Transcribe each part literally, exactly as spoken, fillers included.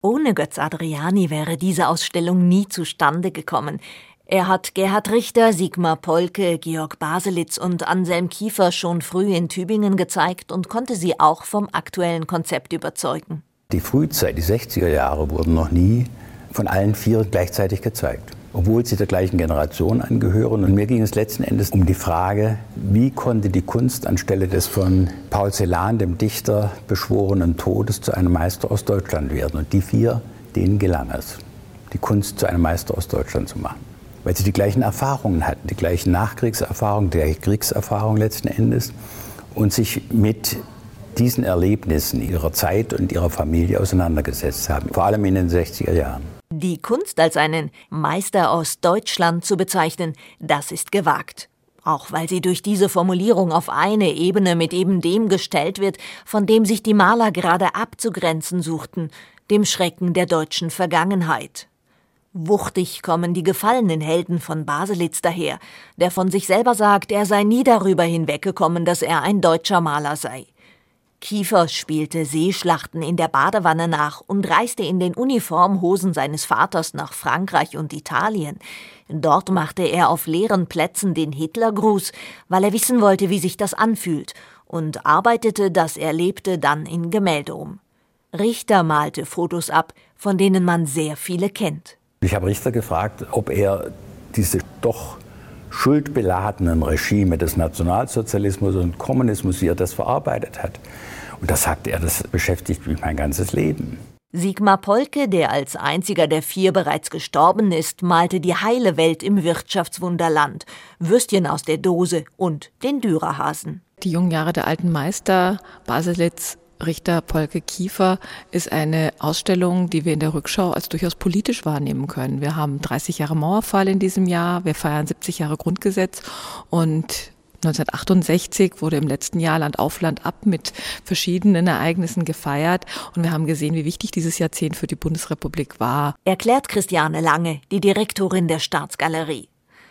Ohne Götz Adriani wäre diese Ausstellung nie zustande gekommen. Er hat Gerhard Richter, Sigmar Polke, Georg Baselitz und Anselm Kiefer schon früh in Tübingen gezeigt und konnte sie auch vom aktuellen Konzept überzeugen. Die Frühzeit, die sechziger Jahre, wurden noch nie von allen vier gleichzeitig gezeigt, obwohl sie der gleichen Generation angehören. Und mir ging es letzten Endes um die Frage, wie konnte die Kunst anstelle des von Paul Celan, dem Dichter, beschworenen Todes zu einem Meister aus Deutschland werden. Und die vier, denen gelang es, die Kunst zu einem Meister aus Deutschland zu machen. Weil sie die gleichen Erfahrungen hatten, die gleichen Nachkriegserfahrungen, die gleiche Kriegserfahrung letzten Endes und sich mit diesen Erlebnissen ihrer Zeit und ihrer Familie auseinandergesetzt haben, vor allem in den sechziger Jahren. Die Kunst als einen Meister aus Deutschland zu bezeichnen, das ist gewagt. Auch weil sie durch diese Formulierung auf eine Ebene mit eben dem gestellt wird, von dem sich die Maler gerade abzugrenzen suchten, dem Schrecken der deutschen Vergangenheit. Wuchtig kommen die gefallenen Helden von Baselitz daher, der von sich selber sagt, er sei nie darüber hinweggekommen, dass er ein deutscher Maler sei. Kiefer spielte Seeschlachten in der Badewanne nach und reiste in den Uniformhosen seines Vaters nach Frankreich und Italien. Dort machte er auf leeren Plätzen den Hitlergruß, weil er wissen wollte, wie sich das anfühlt, und arbeitete das Erlebte dann in Gemälde um. Richter malte Fotos ab, von denen man sehr viele kennt. Ich habe Richter gefragt, ob er diese doch schuldbeladenen Regime des Nationalsozialismus und Kommunismus, wie er das verarbeitet hat. Und da sagte er, das beschäftigt mich mein ganzes Leben. Sigmar Polke, der als einziger der vier bereits gestorben ist, malte die heile Welt im Wirtschaftswunderland, Würstchen aus der Dose und den Dürerhasen. Die jungen Jahre der alten Meister, Baselitz, Richter, Polke, Kiefer, ist eine Ausstellung, die wir in der Rückschau als durchaus politisch wahrnehmen können. Wir haben dreißig Jahre Mauerfall in diesem Jahr, wir feiern siebzig Jahre Grundgesetz und neunzehnhundertachtundsechzig wurde im letzten Jahr Land auf Land ab mit verschiedenen Ereignissen gefeiert und wir haben gesehen, wie wichtig dieses Jahrzehnt für die Bundesrepublik war. Erklärt Christiane Lange, die Direktorin der Staatsgalerie.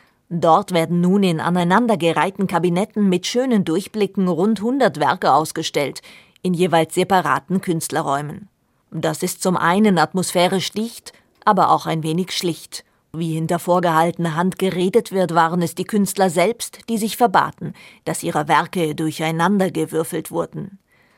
Dort werden nun in aneinandergereihten Kabinetten mit schönen Durchblicken rund hundert Werke ausgestellt, in jeweils separaten Künstlerräumen. Das ist zum einen atmosphärisch dicht, aber auch ein wenig schlicht. Wie hinter vorgehaltener Hand geredet wird, waren es die Künstler selbst, die sich verbaten, dass ihre Werke durcheinandergewürfelt wurden.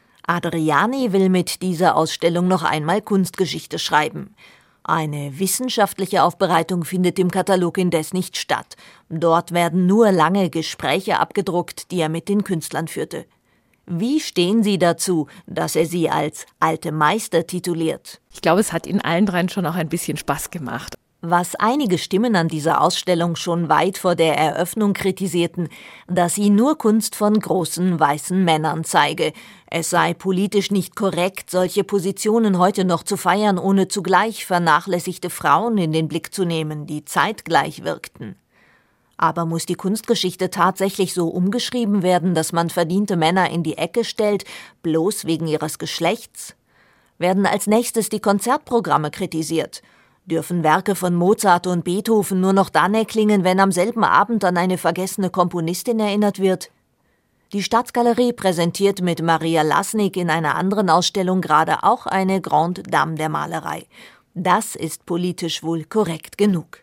Adriani will mit dieser Ausstellung noch einmal Kunstgeschichte schreiben. Eine wissenschaftliche Aufbereitung findet im Katalog indes nicht statt. Dort werden nur lange Gespräche abgedruckt, die er mit den Künstlern führte. Wie stehen Sie dazu, dass er sie als alte Meister tituliert? Ich glaube, es hat Ihnen allen dreien schon auch ein bisschen Spaß gemacht. Was einige Stimmen an dieser Ausstellung schon weit vor der Eröffnung kritisierten, dass sie nur Kunst von großen weißen Männern zeige. Es sei politisch nicht korrekt, solche Positionen heute noch zu feiern, ohne zugleich vernachlässigte Frauen in den Blick zu nehmen, die zeitgleich wirkten. Aber muss die Kunstgeschichte tatsächlich so umgeschrieben werden, dass man verdiente Männer in die Ecke stellt, bloß wegen ihres Geschlechts? Werden als nächstes die Konzertprogramme kritisiert? Dürfen Werke von Mozart und Beethoven nur noch dann erklingen, wenn am selben Abend an eine vergessene Komponistin erinnert wird? Die Staatsgalerie präsentiert mit Maria Lasnik in einer anderen Ausstellung gerade auch eine Grande Dame der Malerei. Das ist politisch wohl korrekt genug.